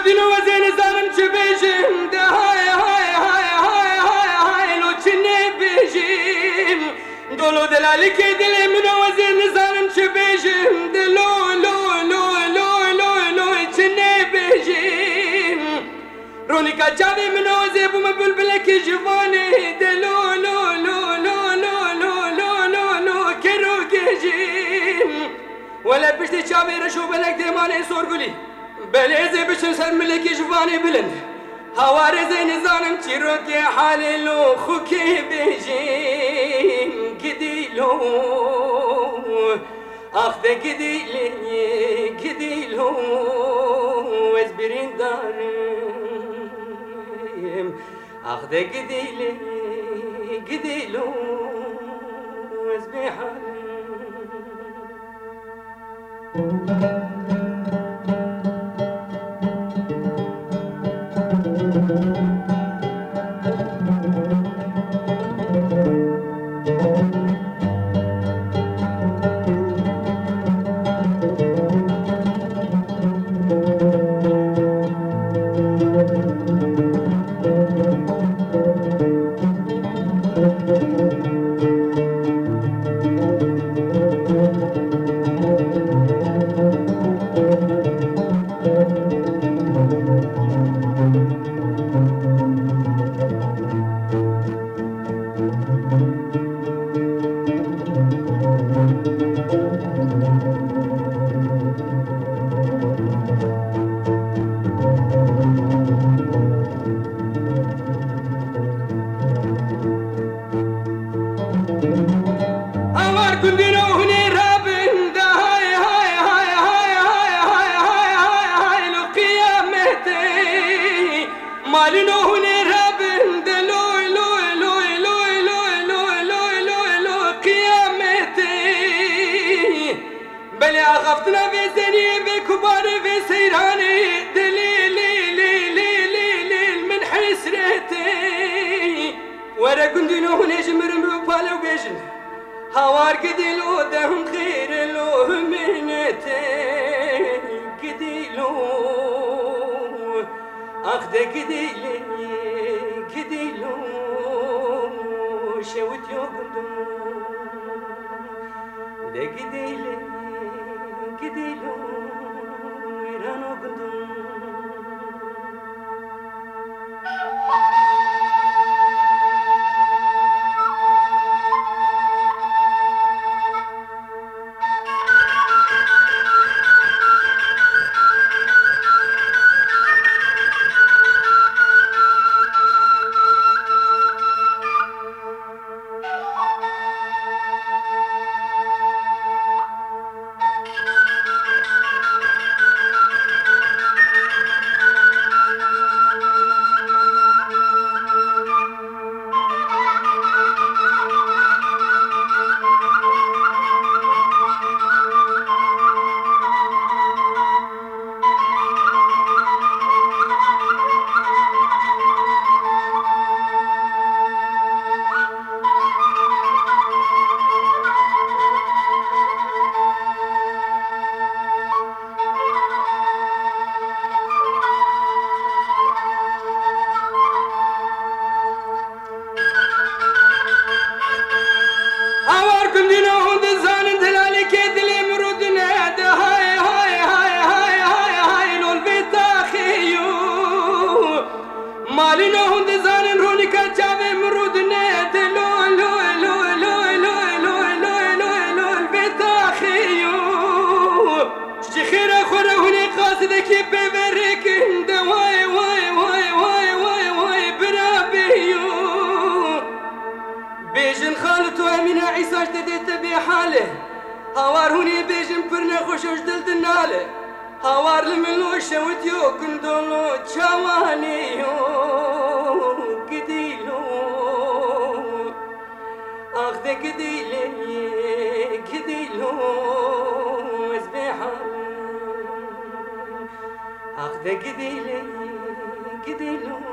گودینو و زین زارم چه بیشم ده های های های های های های لو چه نبیشم دلو دلالی که دل منو و زین زارم چه بیشم دلو لو لو لو لو لو چه نبیشم رونیکا چاوی منو و زیبو مبلبل که جوانی دلو لو لو لو لو لو لو لو لو کرو گیجم ولا بشتی چاوی رشو بلک دیمانی سورگولی بليزي بشم سر ملكي جواني بلند هواري زين زانم تيروكي حالي لو خوكي بيجين قديلو اخذ قديلو وازبرين دارم اخذ قديلو وازبي حالي مالينو هوني رابن دلوي لوي لوي لوي لوي لوي لوي لوي لوي قيامتي بلي أخفتنا في زني بكباري في سيراني دليلي لي لي لي لي من حسرتي ورا قندينو هوني جمرم ببالو بيجن هوار قديلو دهم خير لو منتي قديلو أخذ قديلو شوت يوقندو ده قديلو إيرانو قندو مالينو هند زانن رونيكا جابي مرود نيت لو لو لو لو لو لو لو لو لو البيت اخيو شخيرة خورة هني قاصدك ببرك انت واي واي واي واي واي واي برابيو بيجن خالتو امينة عيساش تديت بحاله هوار هوني بيجن برنا خوشوش دلت الناله هوار لملو شوتيو كندولو تشاوانيو قديلو اخذ قديلو ازبيحة اخذ قديلو